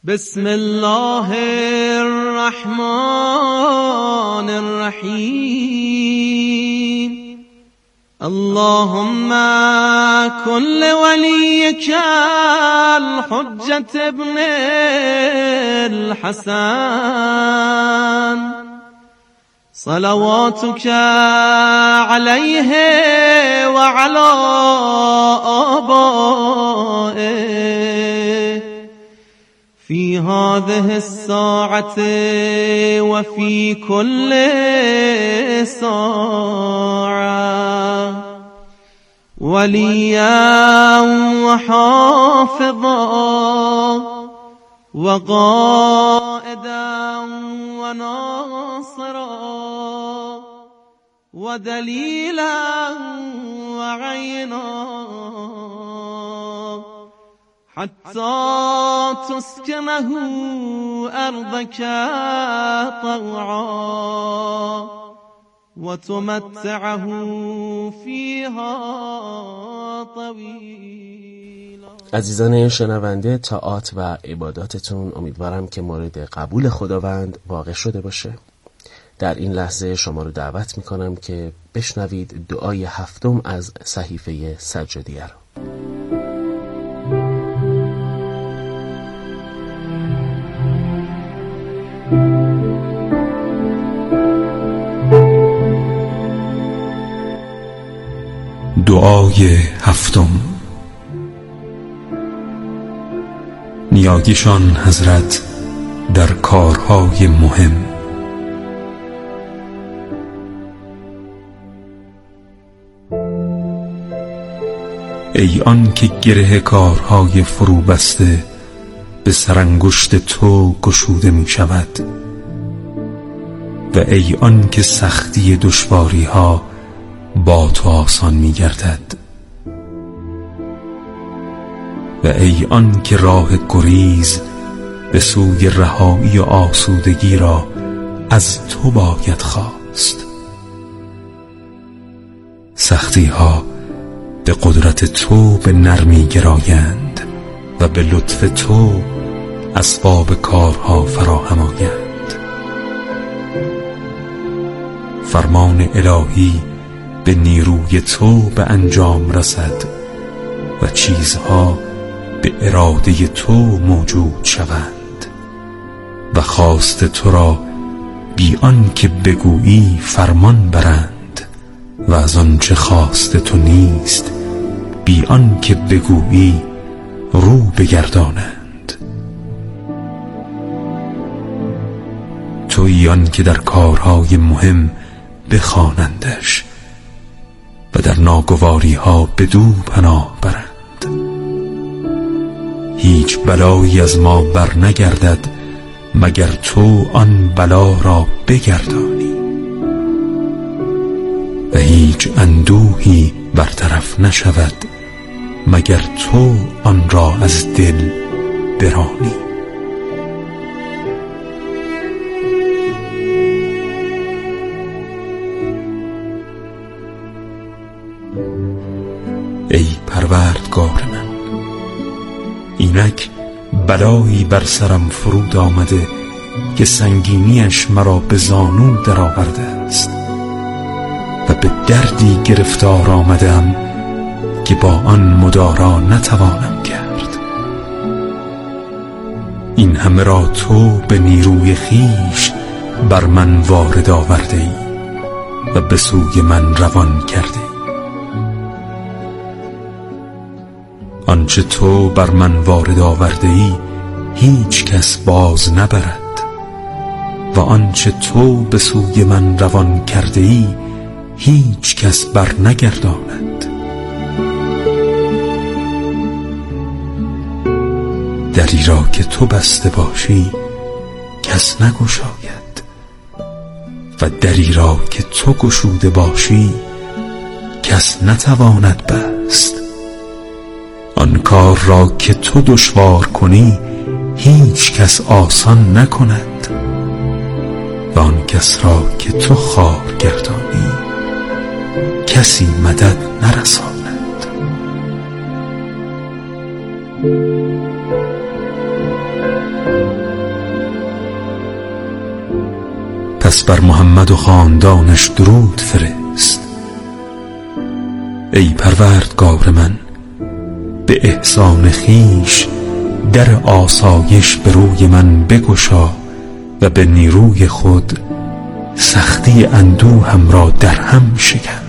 بسم الله الرحمن الرحیم. اللهم كن لوليك الحجة ابن الحسن صلواتك عليه وعلى آبائه في هذه الساعة وفي كل ساعة وليا وحافظا وقائدا وناصرا ودليلا وعينا حتى تسكنه أرضك طوعا وتمتعه فيها طويلا. عزیزان شنونده، طاعات و عباداتتون امیدوارم که مورد قبول خداوند واقع شده باشه. در این لحظه شما رو دعوت میکنم که بشنوید دعای هفتم از صحیفه سجادیه رو. دعای هفتم. نیاگیشان حضرت در کارهای مهم. ای آن که گره کارهای فرو بسته به سرانگشت تو گشوده می شود و ای آن که سختی دشواری ها با تو آسان می گردد و ای آن که راه گریز به سوی رهایی و آسودگی را از تو باید خواست. سختی ها به قدرت تو به نرمی گرایند و به لطف تو اسباب کارها فراهم آیند. فرمان الهی به نیروی تو به انجام رسد و چیزها به اراده تو موجود شوند و خواست تو را بی آن که بگویی فرمان برند و از آنچه خواست تو نیست بی آن که بگویی رو بگردانند. تویی آن که در کارهای مهم بخوانندش و در ناگواری ها بدو پناه برند. هیچ بلایی از ما بر نگردد مگر تو آن بلا را بگردانی و هیچ اندوهی برطرف نشود مگر تو آن را از دل برانی. ای پروردگار من، اینک بلایی بر سرم فرود آمده که سنگینیش مرا به زانو در آورده است و به دردی گرفتار آمدم که با آن مدارا نتوانم کرد. این همه را تو به نیروی خیش بر من وارد آورده ای و به سوی من روان کرده ای. آنچه تو بر من وارد آورده ای هیچ کس باز نبرد و آنچه تو به سوی من روان کرده ای هیچ کس بر نگرداند. دری را که تو بسته باشی کس نگشاید و دری را که تو گشوده باشی کس نتواند بست. آن کار را که تو دشوار کنی هیچ کس آسان نکند و آن کس را که تو خوار گردانی کسی مدد نرساند. پس بر محمد و خاندانش درود فرست. ای پروردگار من، به احسان خویش در آسایش به روی من بگشا و به نیروی خود سختی اندوهم را در هم شکن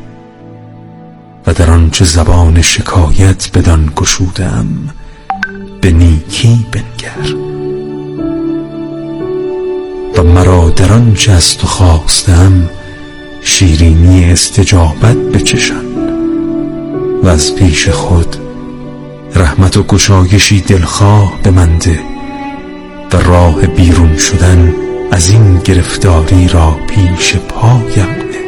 و در آنچه زبان شکایت بدان گشودم به نیکی بنگر و مرا در آنچه از تو خواستم شیرینی استجابت بچشان و از پیش خود رحمت و گشایشی دلخواه به من ده و راه بیرون شدن از این گرفتاری را پیش پایم نه.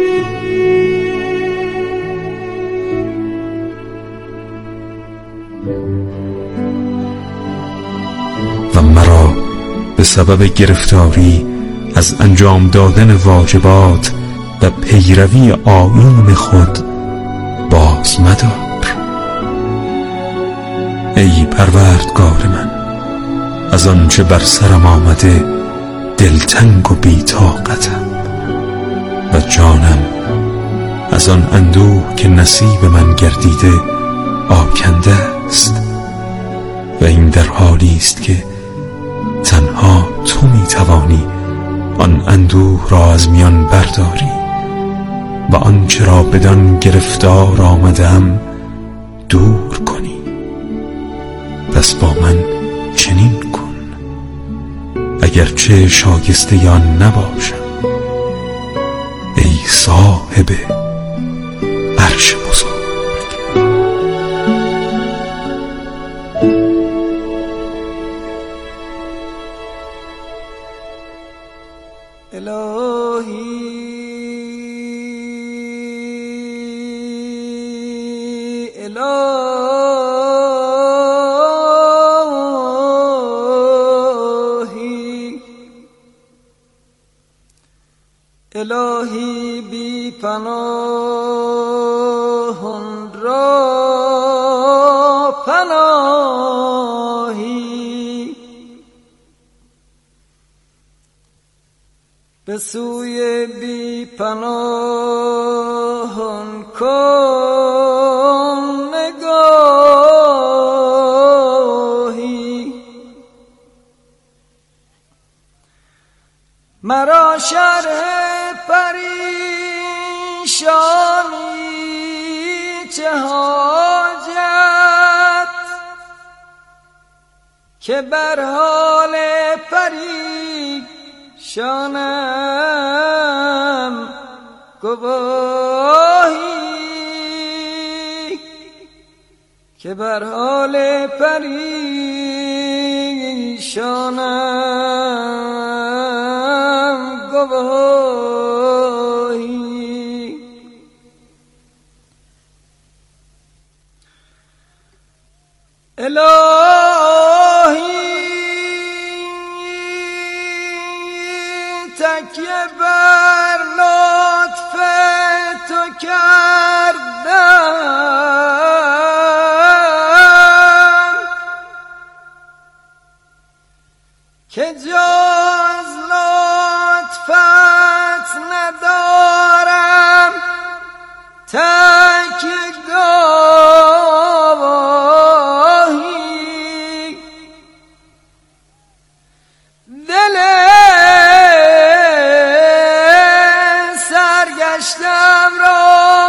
و مرا به سبب گرفتاری از انجام دادن واجبات و پیروی آیین خود باز مدار. ای پروردگار من، از آنچه بر سرم آمده دلتنگ و بی‌طاقتم و جانم از آن اندوه که نصیب من گردیده آکنده است و این در حالی است که تنها تو می‌توانی آن اندوه را از میان برداری و آنچه را بدان گرفتار آمدم دور کنی. پس با من چنین کن اگرچه شایسته آن نباشم، ای صاحب عرش بزرگ. الهی بی پناهان را پناهی به سوی بی پناهان کن نگاهی مرا شرح پریشانی چه حاجت که بر حال پریشانم گواهی که بر حال پریشانم گواهی. الهی تکیه بر لطف تو کردم که جز لطفت ندارم تکیه گاهی. دل سرگشتم را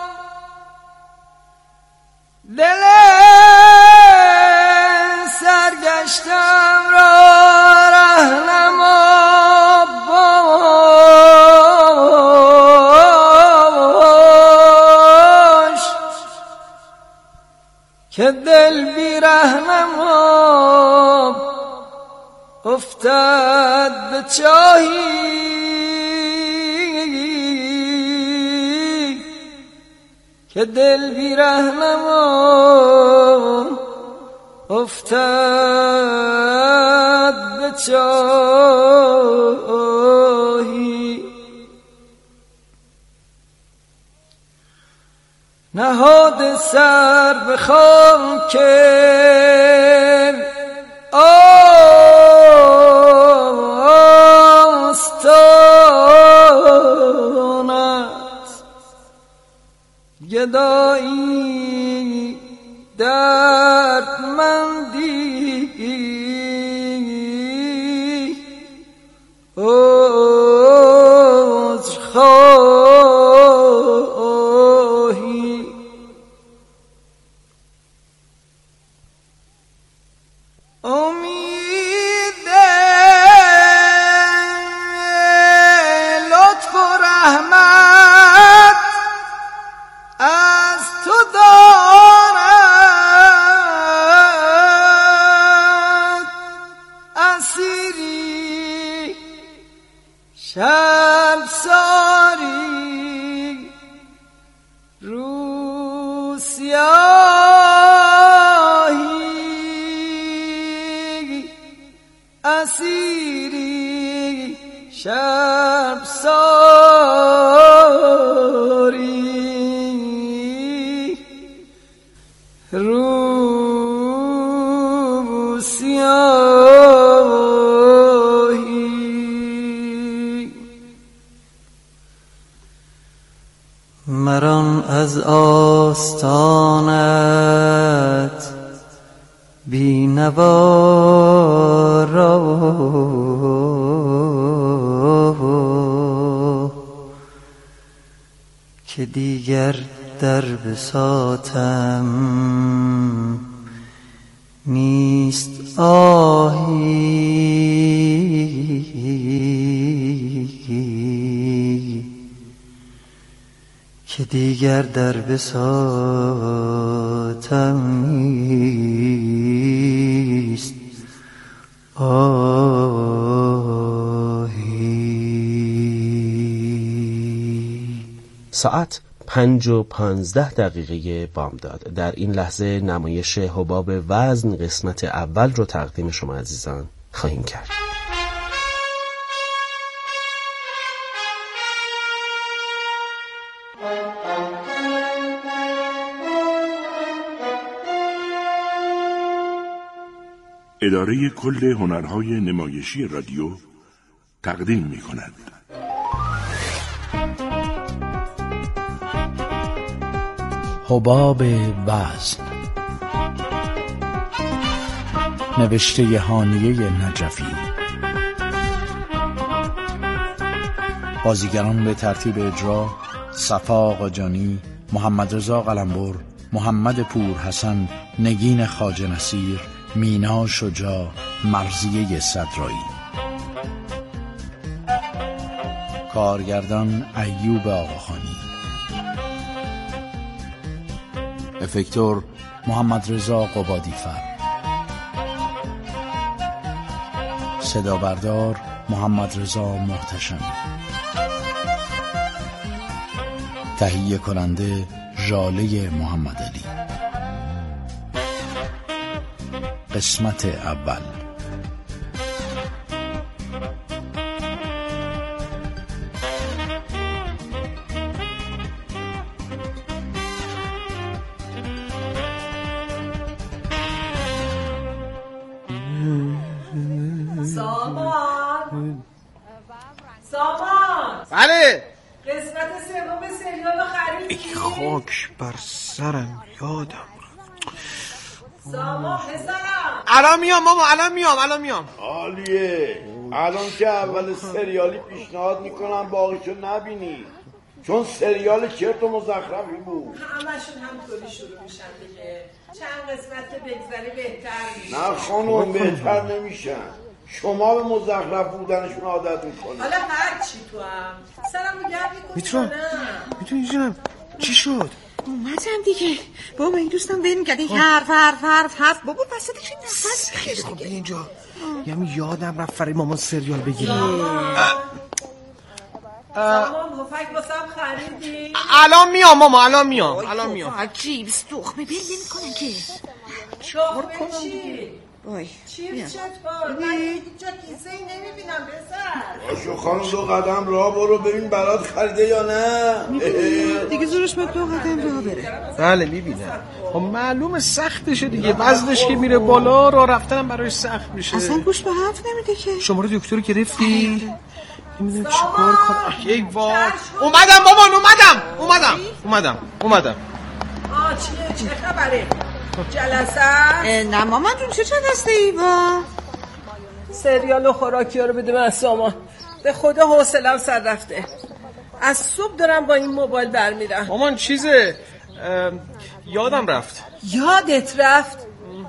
رهنما باش که دل بی رهنما افتد به چاهی که دل بی رهنما افتد به چاهی. نهاد سر به خاک آستان دردمندی عذرخواهی امید لطف و رحمت از تو دارد اسیری شرمساری روسیاهی اسیری شرمساری روسیاهی مران از آستانت بینوا را که دیگر در بساطم نیست آهی که دیگر در بساطم نیست آهی. ساعت 5:15 بامداد. در این لحظه نمایش حباب وزن قسمت اول رو تقدیم شما عزیزان خواهیم کرد. اداره کل هنرهای نمایشی رادیو تقدیم می‌کند. حباب وزن، نوشته هانیه نجفی. بازیگران به ترتیب اجرا: صفا قاجانی، محمد رضا قلمبر، محمد پور حسن، نگین خواجه نصیر، مینا شجاع، مرضیه صدرایی. کارگردان ایوب آقاخانی. افکتور محمد رضا قبادیفر. صدا بردار محمد رضا محتشمی. تهیه کننده ژاله محمد علی. قسمت اول. سامان بله. قسمت سوم سریال خریدی؟ ای خاک بر سرم، یادم سامان پسرم الان میام ماما، الان میام. عالیه. الان که اول سریالی پیشنهاد میکنم باقیشو نبینی، چون سریال چرت و مزخرفی بود. همشون همطوری شروع میشن دیگه. چند قسمت که بگذری بهتر میشه. نه خانوم، بهتر نمیشن. شما به مزخرف بودنشون عادت میکنی. حالا هر چی تو هم سرم نگرد میکنی. میتونی جونم چی شد؟ اومدم دیگه بابا. این دوستم ول میگرد این حرف بابا وسطش این نفس خیلی خوب اینجا. یعنی یادم رفت فرای مامان سریال بگیریم. سامان مفک واسم خریدی؟ الان میام ماما، الان میام. عجیب تخمه بل نمی کنن که. تخمه چی؟ وای چیپس چطور؟ من هیچ جا کیسه ای نمیبینم بسر. باشو خانم، 2 قدم راه برو ببین برات خریده یا نه. دیگه زورش به 2 قدم راه بره. بله میبینم. خب معلومه سختشه دیگه، وزنش که میره بالا راه رفتنم براش سخت میشه. اصلا گوش به حرف نمیده که. شماره دکتر گرفتی؟ نمیدونم چیکار کنم. ای وای. اومدم مامان، اومدم. چیه؟ چه خبره؟ جلسه؟ نه مامان جون چه جلسه ای با؟ سریال و خوراکی ها رو بده من سامان. به خدا حوصله‌ام سر رفته. از صبح دارم با این موبایل برمیرم. مامان چیزه یادم رفت. یادت رفت؟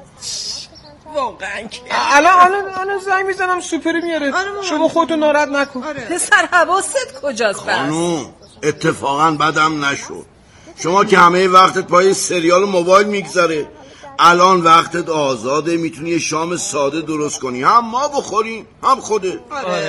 واقعا که الان زنگ میزنم سوپری میاره. شما خودتو ناراحت نکن. پسر حواست کجاست؟ خانوم اتفاقا بدم نشد. شما که همه وقتت پای سریال و موبایل میگذره، الان وقتت آزاده، میتونی یه شام ساده درست کنی، هم ما بخوریم هم خوده.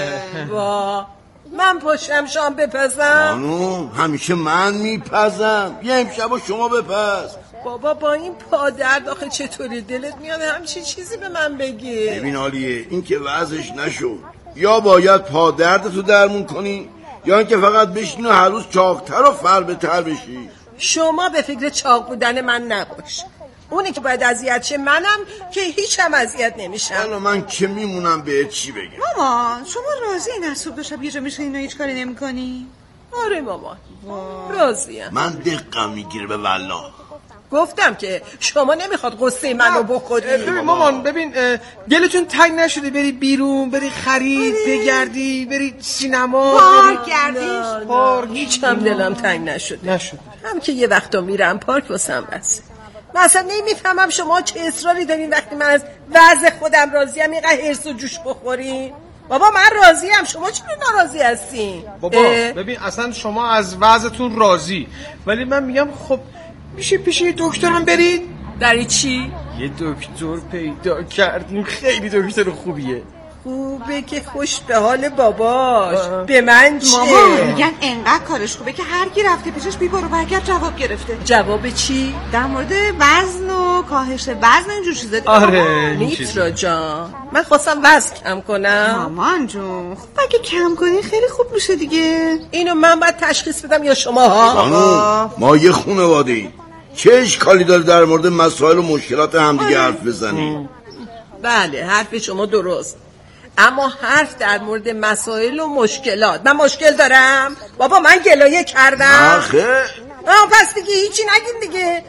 وا من پاشم شام بپزم؟ خانوم همیشه من میپزم، یه امشب و شما بپز. بابا با این پادرد آخه چطوری دلت میاد همچین چیزی به من بگی؟ ببین عالیه، این که وضعش نشد، یا باید پادردتو درمون کنی یا اینکه فقط بشینی و هر روز چاقتر و فربه‌تر بشی. شما به فکر چاق بودن من نباش. اونی که باید اذیت شه منم که هیچم اذیت نمیشم. حالا من که میمونم بهت چی بگم؟ مامان شما راضی این از صبح تا شب یه جا میشینین و هیچ کاری نمی‌کنی؟ آره مامان راضیم. من دقم میگیره به والله. گفتم که شما نمیخواد قصه منو بخوری. مامان ببین دلتون تنگ نشده بری بیرون، بری خرید، بگردی، بری سینما، پارک گردی؟ پارک هیچم دلم تنگ نشده. هم که یه وقتا میرم پارک واسم بس. مثلا نمیفهمم شما چه اصراری دارین وقتی من از وضع خودم راضیم اینقدر هرس و جوش بخورین. بابا من راضیم، شما چرا ناراضی هستین؟ بابا ببین اصلا شما از وضعتون راضی، ولی من میگم خب میشه پیش یه دکترم برید. برای چی؟ یه دکتر پیدا کردیم خیلی دکتر خوبیه. خوبه که خوش به حال باباش. به من چه؟ مامان میگن انقدر کارش خوبه که هر کی رفته پیشش بی برو برگرد جواب گرفته. جواب چی؟ در مورد وزن و کاهش وزن اینجور چیزا. آره میترا جان من خواستم وزن کم کنم. مامان جون خب اگه کم کنی خیلی خوب میشه دیگه. اینو من باید تشخیص بدم یا شما ها؟ خانوم ما یه خانواده ایم، چه اشکالی داره در مورد مسائل و مشکلات همدیگه حرف بزنیم؟ بله حرف شما درست، اما حرف در مورد مسائل و مشکلات. من مشکل دارم؟ بابا من گلایه کردم؟ آخه پس دیگه هیچی نگین دیگه.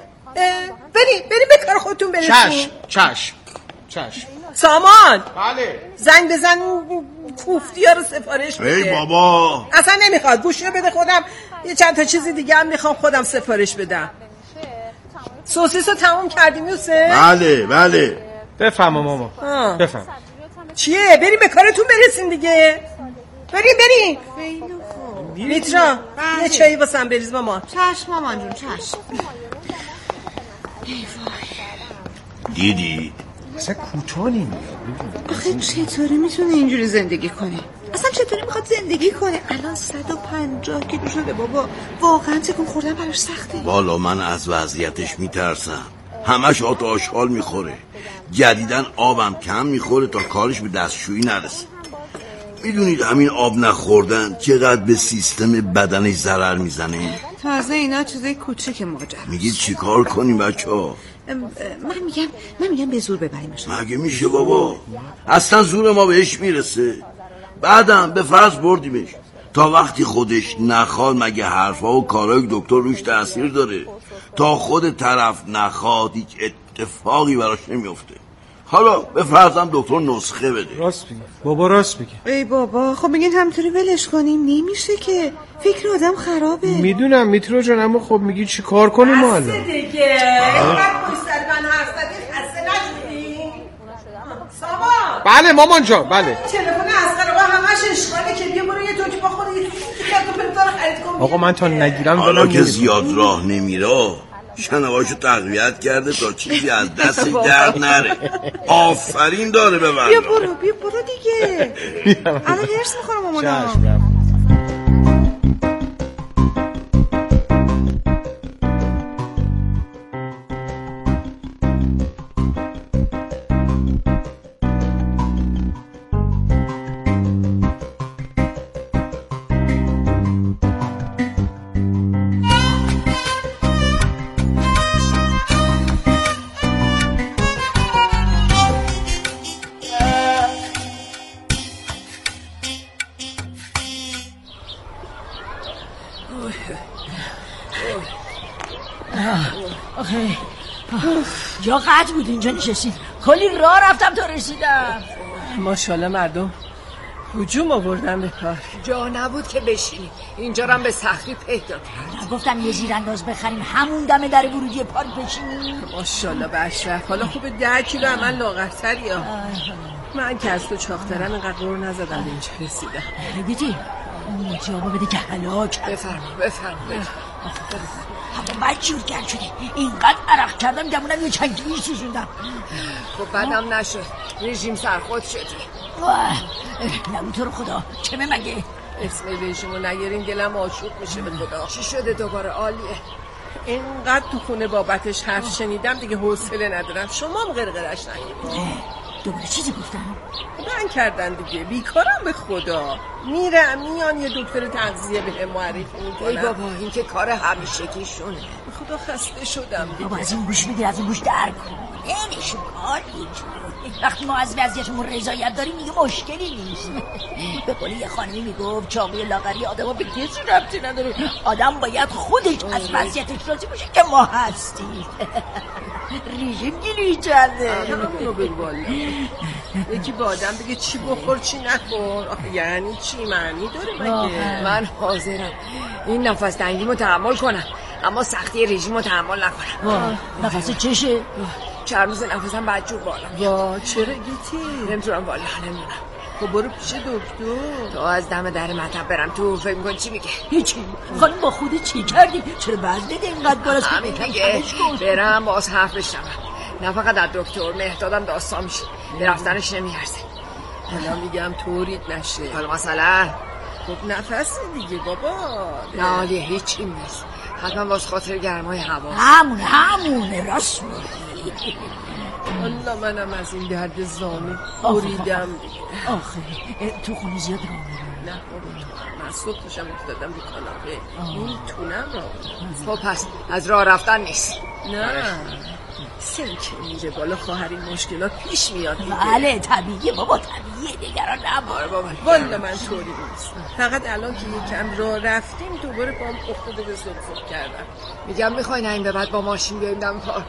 بریم به کار خودتون برسیم. چشم سامان بله زنگ بزن کوفتی ها رو سفارش بده. ای بابا اصلا نمیخواد، گوشی رو بده خودم یه چند تا چیزی دیگه هم میخوام خودم سفارش بدم. سوسیس رو تموم کردیم یوسف؟ بله بفهم ماما بفهم. چیه؟ بریم به کارتون برسین دیگه. بریم میترا یه چایی واسم بریز مامان. چشم مامان جون چشم. دیدی؟ اصلا کوتاه نمیاد. آخه چطوری میتونه اینجوری زندگی کنه؟ اصلا چطوری میخواد زندگی کنه؟ الان 150 کیلو شده بابا، واقعا تکون خوردن براش سخته. والا من از وضعیتش میترسم، همش آت آشغال میخوره، جدیدن آبم کم میخوره تا کارش به دستشویی نرسه. میدونید همین آب نخوردن چقدر به سیستم بدنش ضرر میزنه؟ تازه اینا چیزای کوچیک ماجرا. میگید چی کار کنیم بچه‌ها؟ من میگم به زور ببریمش. مگه میشه بابا؟ اصلا زور ما بهش میرسه؟ بعدم به فرض بردیمش، تا وقتی خودش نخواد مگه حرفا و کارهای دکتر روش تأثیر داره؟ تا خود طرف نخواد هیچ اتفاقی براش نمیفته. حالا به فرضم دکتر نسخه بده. راست میگه بابا، راست میگه. ای بابا خب میگین همطوری ولش کنیم؟ نمیشه که، فکر آدم خرابه. میدونم میترا جان، اما خب میگی چی کار کنیم ما الان؟ بسته دیگه اینقدر پشت سر من حرف زدی خسته نشدی؟ سامان بله مامان جان بله. تلفن اصغر آقا همش اشغاله که بیا برو یه توکی با خود یه کتو پنتا رو خرید کن. آقا من تا نگیرم حالا دلم که زیاد راه نمیره شنواشو تقویت کرده تا چیزی از دست درد نره. آفرین داره به من. بیا برو دیگه. الان هرس میخورم مامانم. کجا قطع بود اینجا نشستیم؟ کلی راه رفتم تا رسیدم. ماشاءالله مردم هجوم آوردن به پارک. جا نبود که بشینی، اینجا رو هم به سختی پیدا کرد. گفتم یه زیرانداز بخریم همون دم در ورودی پارک بشینیم. ماشاءالله به اشرف. حالا خوبه 10 کیلو من لاغرتری ها. من که از تو چاقترم اینقدر قور نزدم به اینجا رسیدم. بیتی اون جوابا بده که هلاک. بفرمایید. اما بعد جور کرد شده اینقدر عرق کردم گمونم یه چند کیلویی سوزوندم. خب بعدم نشد، رژیم سرخود شدی. نبود تو رو خدا چمه مگه؟ اسم رژیمو نگیرین دلم آشوب میشه به خدا. چی شده دوباره؟ عالیه. اینقدر تو خونه بابتش حرف شنیدم دیگه حوصله ندارم. شما هم غرغرش نگیرین. دوباره چیزی گفتن؟ من کردن دیگه، بیکارم به خدا. میرم میان یه دکتر تغذیه به معرفی میکنم. ای بابا این که کار همیشگیشونه. به خدا خسته شدم دیگه. بابا از این گوش بگیر از این گوش در کن. نمیشون کاری. وقتی ما از وضعیتمون رضایت داریم دیگه مشکلی نیست. به قولی یه خانمی میگفت چاقوی لاغری آدمو به کسی ربطی نداره، آدم باید خودش از وضعیتش راضی باشه که ما هستیم. رژیم گیری چنده همونو بگو والا. یکی با آدم بگه چی بخور چی نخور، یعنی چی معنی داره مگه؟ من حاضرم این نفس تنگیمو تحمل کنم اما سختی رژیمو تحمل نکنم. نفس چشه؟ چند روز نفسم بدجور بالا. وا چرا گیتی؟ نمیتونم والا نمیدونم. خب برو پیش دکتر. تو از دم در مطب برم تو فکر می‌کنی چی میگه؟ هیچی. خانم با خودت چی کردی؟ چرا وزنت اینقدر بالاست؟ همین دیگه برم باز حرف بشنوم. نه فقط از دکتر مهدادم داستان میشه، به رفتنش نمیارزه. حالا میگم طوریت نشه. حالا مثلا خب نفس دیگه بابا. نه عالیه هیچی نیست، حتما باز خاطر گرمای هوا. همونه راست میگی. والله منم از این درد زانو بریدم. آخه تو خونه زیاد راه میرم. نه بابا من صبح پوشم افتادم رو کاناپه میتونم خب پس از راه رفتن نیست. نه سن که میره بالا خواهر این مشکلات پیش میاد دیگه. بله طبیعیه بابا طبیعیه، نگران نباش بابا. والله من طوری نیست، فقط الان که یکم راه رفتیم دوباره پام افتاده به زلزله کردم. میگم میخوای نه این به بعد با ماشین بیایم دم پارک؟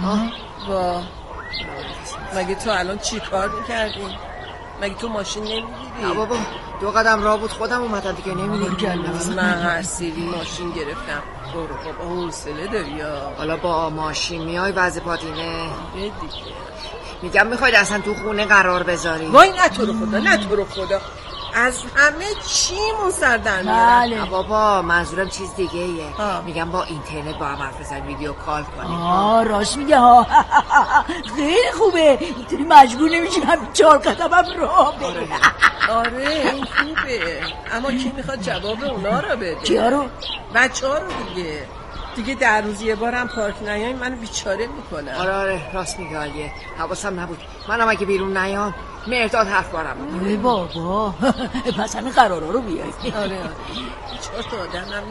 با مگه تو الان چی کار میکردی؟ مگه تو ماشین نمیگیری؟ نه بابا 2 قدم راه بود خودم اومدم دیگه نمیدونم. من هر سری ماشین گرفتم. برو بابا حوصله داری یا؟ حالا با ماشین میای وضع پاتینه دیگه. میگم میخواید اصلا تو خونه قرار بذاری؟ وای نه تو رو خدا از همه چیمون سر در میارن. بابا منظورم چیز دیگه ایه. میگم با اینترنت با هم حرف بزنیم، ویدیو کال کنیم. راست میگه ها. خیلی خوبه، اینطوری مجبور نمیشیم هم 4 قدم هم راه بریم. آره این خوبه، اما کی میخواد جواب اونا رو بده؟ کیا رو؟ بچه‌ها رو دیگه 10 روز یه بارم پارک نیایم منو بیچاره میکنن. آره راست میگه عالیه، حواسم نبود. منم اگه بیرون نیام مهداد حرف بارم. ای بابا پس همین قرارا رو بیای. آره 4 تا آدم هم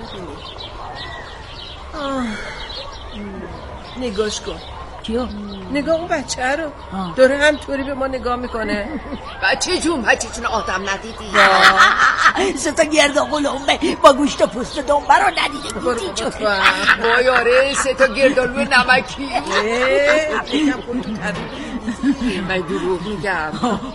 میبینی. نگاش کن. کیو؟ نگاه اون بچه رو داره همطوری به ما نگاه میکنه. بچه جون آدم ندیدی؟ 3 تا گرداقلومه با گوشت و پوست دنبه رو ندیده بودی؟ وای آره 3 تا گردالو نمکی. بگم کن تو من دروغ میگم.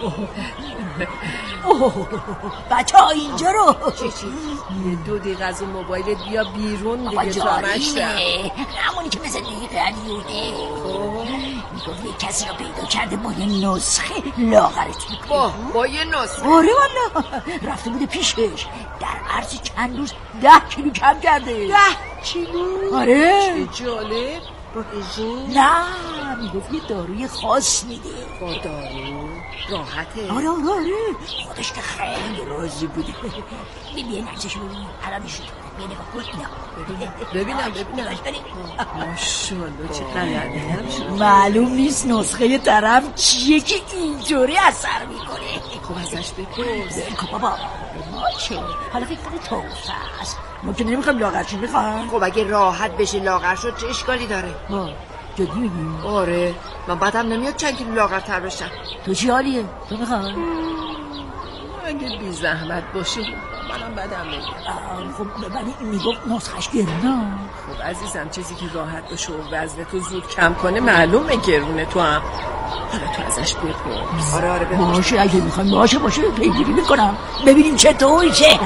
بچه ها اینجا رو یه 2 دقیقه از اون موبایلت بیا بیرون دیگه تا مشتم. همونی که مثل دیگه قلیونه میگفت یه کسی رو پیدا کرده با یه نسخه لاغرت میکنه. با یه نسخه؟ آره والا رفته بوده پیشش در عرض چند روز 10 کیلو کم کرده. 10 کیلو؟ آره چه جالب. با رژیم؟ نه میگفت یه داروی خاص میده. با دارو؟ راحته؟ آره خودش که خیلی راضی بوده. ببین عکسشو ببین حرامشو بیا نگاه کن. ببینم ماشاءالله چه غلطی. معلوم نیست نسخه طرف چیه که اینجوری اثر میکنه. خب ازش بپرس. خب بابا ما چه حالا فکر کنی توفه است، ما که نمیخوایم لاغرشی میخوایم. خب اگه راحت بشه لاغر شد چه اشکالی داره؟ جدی میگی؟ آره من بعدم نمیاد چند کیلو لاغرتر بشم. تو چی حالیه؟ تو میخوای؟ اگه بی زحمت باشه منم بدم نمیاد. خب ولی میگفت نسخش گرونه. خب عزیزم چیزی که راحت باشه و وزن تو زود کم کنه معلومه گرونه. تو هم حالا تو ازش بپرس. آره باشه اگه میخوایم باشه پیگیری میکنم ببینیم چطور چه.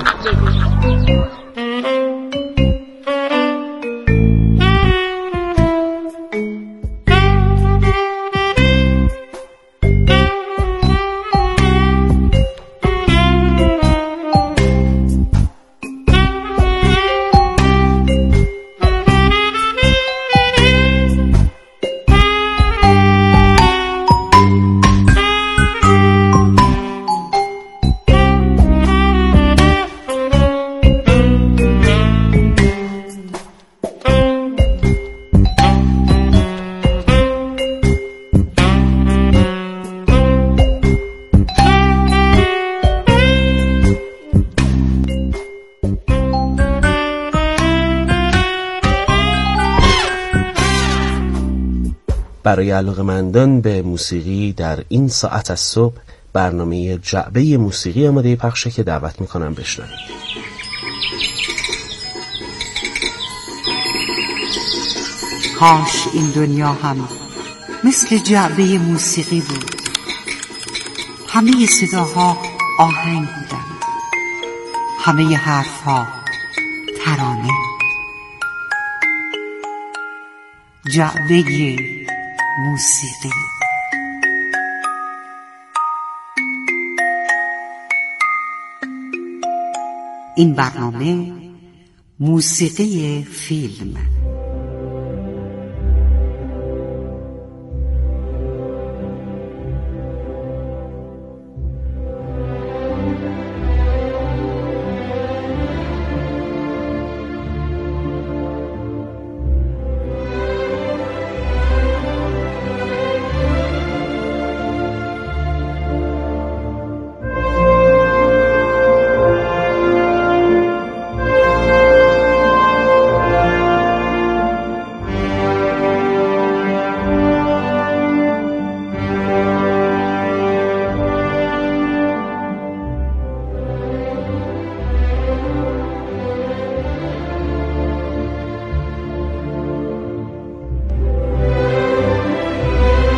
برای علاقه‌مندان به موسیقی در این ساعت از صبح برنامه جعبه موسیقی آماده پخشه که دعوت میکنم بشنوید. کاش این دنیا هم مثل جعبه موسیقی بود. همه صداها آهنگ بودند، همه حرفها ترانه. جعبه موسیقی. این برنامه موسیقی فیلم